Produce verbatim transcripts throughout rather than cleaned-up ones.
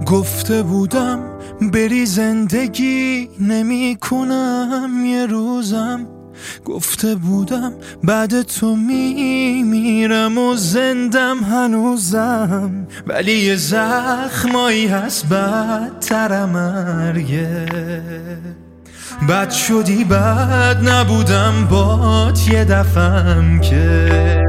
گفته بودم بری زندگی نمی کنم یه روزم، گفته بودم بعد تو می میرم و زندم هنوزم، ولی یه زخمایی هست بدتر مرگه. بد شدی بد نبودم بات یه دفعم که.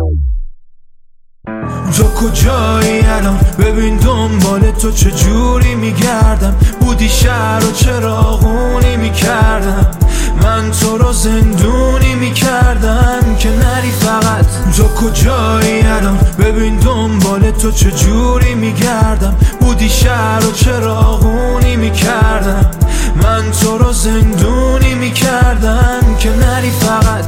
تو کجایی الان؟ ببین دنبال تو چجوری میگردم، بودی شهر و چراغونی میکردم، من تو رو زندونی میکردم که نری فقط. تو کجایی الان؟ ببین دنبال تو چجوری میگردم، بودی شهر و چراغونی میکردم، من تو رو زندونی میکردم که نری فقط.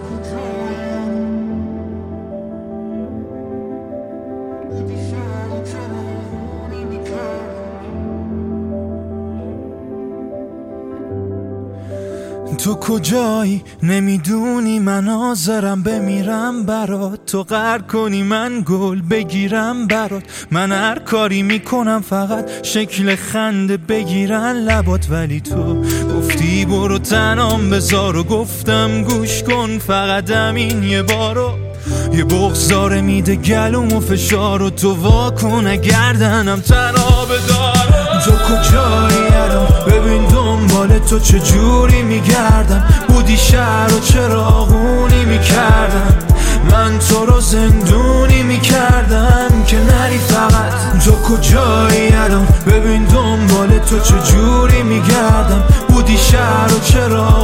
تو کجایی؟ نمیدونی من حاضرم بمیرم برات، تو قهر کنی من گل بگیرم برات، من هر کاری میکنم فقط شکل خنده بگیرن لبات، ولی تو گفتی برو تنام بذار و گفتم گوش کن فقط همین یه بارو. یه بغضاره میده گلوم و فشار و تو واکن گردنم تنها بدار. تو کجایی الان؟ ببین دنبال تو چجوری میگردم، بودی شهر و چراغونی میکردم، من تو رو زندونی میکردم که نری فقط. تو کجایی الان؟ ببین دنبال تو چجوری میگردم، بودی شهر و چراغونی